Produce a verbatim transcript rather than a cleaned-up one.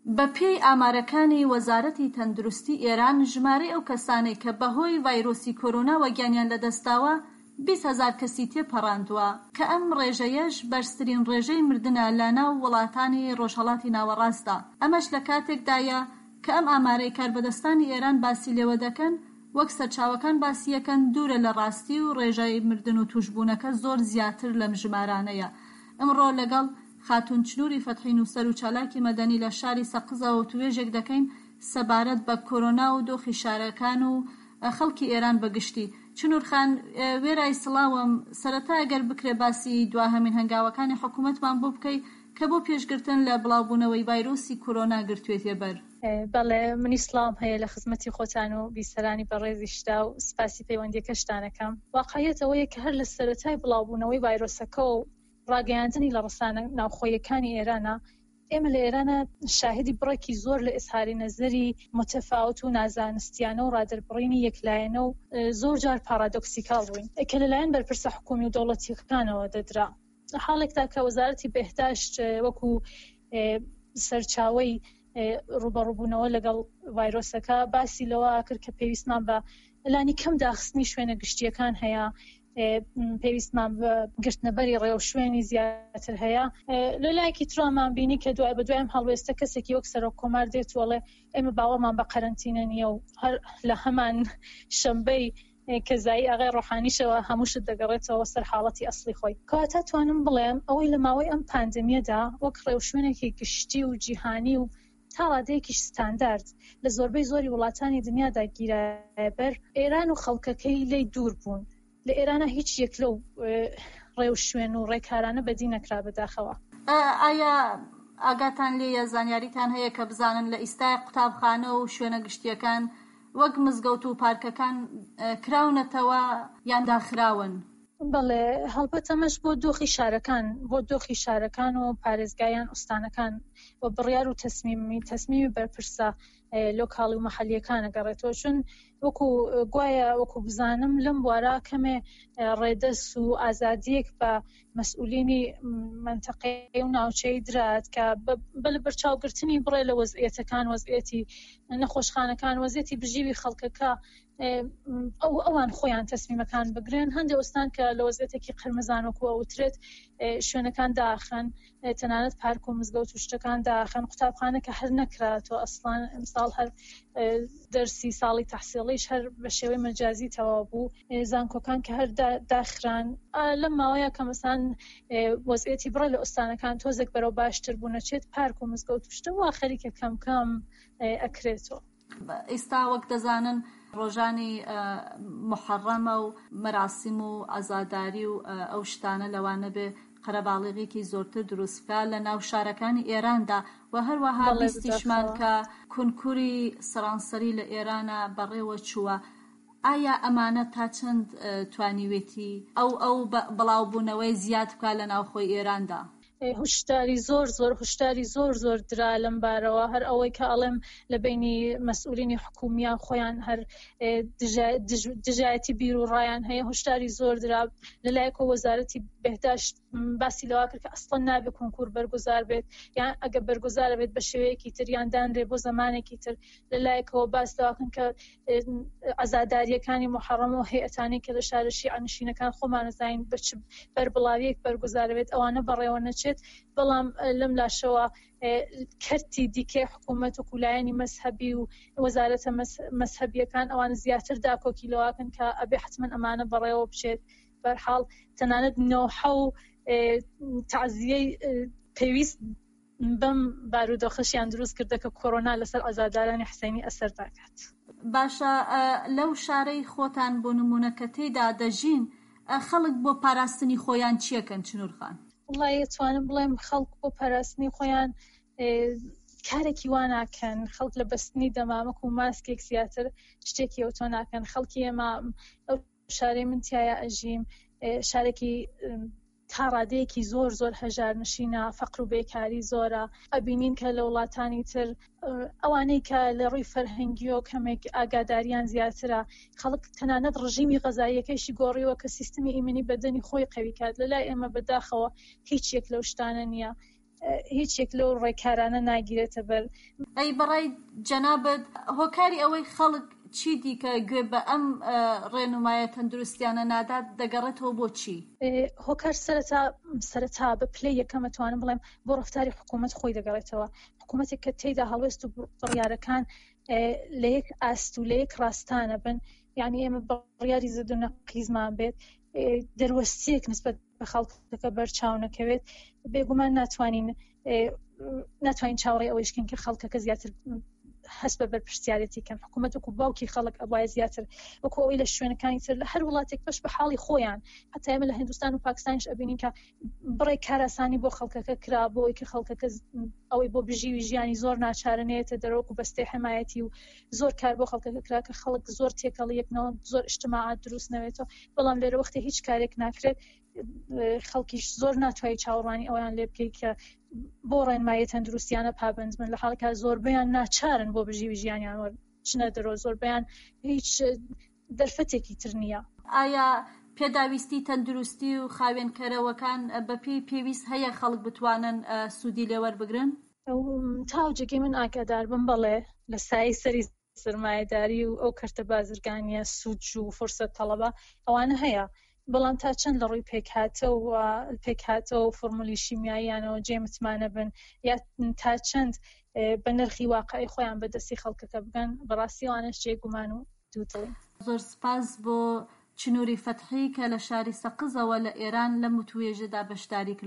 بە پێی ئامارەکانی وەزارەتی تەندروستی ئێران ژمارەی ئەو کەسانەی کە بەهۆی ڤایرۆسی کۆرۆنا وەگیانیان لەدەستاوە بیست هەزار کەسی تێپەڕاندووە کە ئەم ڕێژەیەش بەرزترین ڕێژەی مردنە لە ناو وڵاتانی ڕۆژهەڵاتی ناوەڕاستدا. ئەمەش لە کاتێکدایە کە ئەم ئامارەی کاربەدەستانی ئێران باسی لێوە دەکەن وەک سەرچاوەکان باسیەکەن دوورە لە ڕاستی و ڕێژەی مردن و توشبوونەکە زۆر زیاتر لەم ژمارانەیە. ئەمڕۆ لەگەڵ خاتون چنووری فەتحی نووسەر و چالاکی مەدەنی لە شاری سەقزەوە توێژێک دەکەین سەبارەت بە کۆرۆنا و دۆخی شارەکان و خەڵکی ئێران بەگشتی. چنوور خان، وێرای سڵاوم، سەرەتا ئەگەر بکرێ باسی دواهەمین هەنگاوەکانی حکوومەتمان بۆ بکەی کە بۆ پێشگرتن لە بڵاوبوونەوەی ڤایرۆسی کۆرۆنا گرتوێتێ بەر. بەڵێ، منی سڵام هەیە لە خزمەتی خۆتان و بیسەرانی بەڕێزی شتا و سپاسی پەیوەندیەکەشتانەکەم. واقعیەت ئەوەیە کە هەر لە سەرەتای بڵاوبوونەوەی ڤایرۆسەکە و ڕاگەیاندنی لە ڕسانە ناوخۆیەکانی ئێرانە، ئێمە لە ئێرانە شاهدی بڕێکی زۆر لە ئێزهاری نەزەری متەفاوت و نازانستیانە و ڕادەربڕینی یەکلایەنە و زۆر جار پارادۆکسیکاڵ بووین کە لەلایەن بەرپرسە حکومی و دەوڵەتیەکانەوە دەدرا. حاڵێکدا کە وەزارەتی بەهداشت وەکو سەرچاوەی ڕوبەڕووبوونەوە لەگەڵ ڤایرۆسەکە باسی لەوە کرد کە پێویستمان بە لانی کەم داخستنی شوێنە گشتیەکان هەیە، پێویستمان بە گرتنەبەری ڕێو شوێنی زیاتر هەیە. لە لایەکی ترۆمان بینی کە دوای بە دوایم هەڵوێستە کەسێکی وەک سەرۆک کۆمار دێت وەڵێ ئێمە باوەڕمان بە قەرەنتینە نییە و هەر لە هەمان شەمبەی کەزایی ئاغای ڕۆحانیشەوە هەمووشت دەگەڕێتەوە سەر حاڵەتی ئەسڵی خۆی. کەواتە توانم بڵێم ئەوەی لە ماوەی ئەم پاندەمیەدا وەک ڕێو شوێنێکی گشتی و جیهانی و تا ڕادەیەکیش ستاندارد لە زۆربەی زۆری وڵاتانی دنیادا گیرایبەر، ئێران و خەڵکەکەی لێی دوور بوون. لە ئێرانە هیچ یەک لەو ڕێو شوێن و ڕێکارانە بەدی نەکرا بەداخەوە. ئایا ئاگاتان لێیە، زانیاریتان هەیە کە بزانن لە ئیستای قوتابخانە و شوێنە گشتیەکان وەک مزگەوت و پارکەکان کراونەتەوە یان داخراون؟ بەڵێ، هەڵبەت ئەمەش بۆ دۆخی شارەکان بۆ دۆخی شارەکان و پارێزگایان ئوستانەکان و بڕیار و تەسمیمی تەسمیمی بەرپرسە لۆکاڵی و مەحەلیەکان ئەگەڕێتەوە. چون وەکو گوایە وەکو بزانم لەم بوارە کەمێ ڕێدەست و ئازادیەک بە مەسئولینی منتەقەی و ناوچەی درات کە بە لە بەرچاوگرتنی بڕێ لە وەزعیەتەکان، وەزعیەتی نەخۆشخانەکان، وەزعیەتی بژیوی خەڵکەکە ئەو ئەوان خۆیان تەسمیمەکان بگرێن. هەندێک ئوستان کە لە وەزعیەتێکی قرمزان وەکو ئەوترێت شوێنەکان داخن، تەنانەت پارک و مزگەوت و شتەکان داخن، قوتابخانە کە هەر نەکراتەوە ئەسڵان ئەمساڵ هەر دەرسی ساڵی تەحسیڵیش هەر بە شێوەی مەجازی تەواو بوو، زانکۆکان کە هەر داخران. لەم ماوەیە کە مەسەڵەن وەزعیەتی بڕێ لە ئوستانەکان تۆزێک بەرەو باشتر بوونەچێت، پارک و مزگەوت و شتە وا خەریکە کەم کەم ئەکرێتەوە. ئێستا وەک دەزانن ڕۆژانی محەڕەمە و مەراسیم و ئازاداری و ئەو شتانە لەوانە بێ قەرەباڵغێکی زۆرتر دروستکە لە ناو شارەکانی ئێراندا و هەروەها بیستیشمان کە کونکوری سەرانسەری لە ئێرانە بەڕێوە چووە. ئایا ئەمانە تا چەند توانیوێتی ئەو ئەو بڵاوبوونەوەی زیاد بکە لە ناوخۆی ئێراندا؟ هوشداری زۆر زۆر هوشداری زۆر زۆر درا لەم بارەوە. هەر ئەوەی کە ئەڵێم لە بینی مەسئولینی حکومیان خۆیان هەر دژایەتی بیر و ڕایان هەیە، هوشداری زۆر درا. لەلایەکەوە وەزارەتی بەهداشت باسی لەوا کرد کە ئەسڵەن نابێت کونکور بەرگوزار بێت، یان ئەگە بەرگوزارە بێت بە شێوەیەکی تر یان دانرێ بۆ زەمانێکی تر. لەلایەکەوە باس لەواکەن کە ئازاداریەکانی محەڕەم و هەیئەتانی کە لە شارە شیعەنشینەکان خۆمان نەزانین بە چ بەربڵاویەک بەرگوزارە بێت ئەوانە بەڕێوە نەچێت. بەڵام لەم لاشەوە کەرتی دیکەی حکوومەت و کولایەنی مەسهەبی و وەزارەتە مەسهەبیەکان ئەوان زیاتر داکۆکی لەواکەن کە ئەبێ حتمەن ئەمانە بەڕێوە بچێت. بەرحاڵ تەنانەت نەوحە و تعزیەی پێویست بەم بارودۆخەشیان دروست کردە کە کۆرۆنا لەسەر ئازادارانی حسەینی ئەسەر داکات. باشە، لەو شارەی خۆتان بۆ نمونە کە تێیدا دەژین، خەڵک بۆ پاراستنی خۆیان چیەکەن چنوور خان؟ وڵای توانم بڵێم خەڵک بۆ پاراستنی خۆیان کارێکی وا ناکەن. خەڵک لە بەستنی دەمامک و ماسکێک زیاتر شتێکی ئەو تۆ ناکەن. خەڵکی ئێمە ئەو شارەی من تایە ئەژیم شارێکی تا ڕادەیەکی زۆر زۆر هەژار نشینە، فەقر و بێکاری زۆرە. ئەبینین کە لە وڵاتانی تر ئەوانەی کە لە ڕووی فەرهەنگی و کەمێک ئاگاداریان زیاترە، خەڵک تەنانەت ڕژیمی غەزاییەکەیشی گۆڕیوە کە سیستمی ئیمنی بەدەنی خۆی قەوی کات. لەلای ئێمە بەداخەوە هیچ یەک لەو شتانە نییە. هیچ یەک لەو ڕێکارانە ناگیرێتە بەر. ئەی بەڕای جەنابەت هۆکاری ئەوەی خەڵک چی دیکە گوێ بە ئەم ڕێنمایە تەندروستیانە نادات دەگەڕێتەوە بۆ چی؟ هۆکار سەرەتا سەرەتا بە پلەی یەکەم ئەتوانم بڵێم بۆ ڕەفتاری حکوومەت خۆی دەگەڕێتەوە. حکوومەتێک کە تێیدا هەڵوێست و بڕیارەکان لە یەک ئاست و لە یەک ڕاستانە بن، یعنی ئێمە بڕیاری زەد و نەقیزمان بێت، دەروەستیەک نسبەت بە خەڵکەکە بەرچاو نەکەوێت، بێگومان ناتوانین ناتوانین چاوەڕێی ئەوەیشکین کە خەڵکەکە زیاتر هەست بە بەرپرسیارەتی کەم. حکوومەت وەکو باوکی خەڵک ئەوایە زیاتر وەکو ئەوەی لە شوێنەکانی تر لە هەر وڵاتێک بەش بە حاڵی خۆیان، حتا ئێمە لە هیندستان و پاکستانیش ئەبینین کە بڕێ کاراسانی بۆ خەڵکەکە کرا بۆ ئەوەی کە خەڵکەکە ئەوەی بۆ بژیوی ژیانی زۆر ناچارەنێتە دەرەوەکو بەستەی حمایەتی و زۆر کار بۆ خەڵکەکە کرا کە خەڵک زۆر تێکەڵیەکەوە زۆر ئیجتیماعات دروست نەوێتەوە. بەڵام لێرە وەختێ هیچ کارێک ناکرێت خەڵکیش زۆر ناتوانێت چاوەڕوانی ئەویان لێ بکەیت کە بۆ ڕێنمایی تەندروستیانە پابند بن، لە حاڵێکا زۆربەیان ناچارن بۆ بژیوی ژیانیان وەرچنە دەرەوە، زۆربەیان هیچ دەرفەتێکی تر نییە. ئایا پێداویستی تەندروستی و خاوێنکەرەوەکان بەپێی پێویست هەیە خەڵک بتوانن سوودی لێوەربگرن؟ تاوجێکی من ئاگادار بم بەڵێ لە سای سەری سرمایه‌داری و ئەو کەرتە بازرگانیە سوود و فرسەت تەڵەبە ئەوانە هەیە، بەڵام تا چەند لە ڕووی پێکهاتەوە پێکهاتەوە و فۆرمولی شیمیاییانەوە جێ متمانە بن یا تا چەند بە نرخی واقعی خۆیان بەدەستی خەڵکەکە بگەن، بەڕاستی ئەوانەش جێگومان و دوودڵی. زۆر سپاس بۆ چنووری فەتحی کە لە شاری سەقزەوە لە ئێران لە متوێژەدا بەشداری کرد.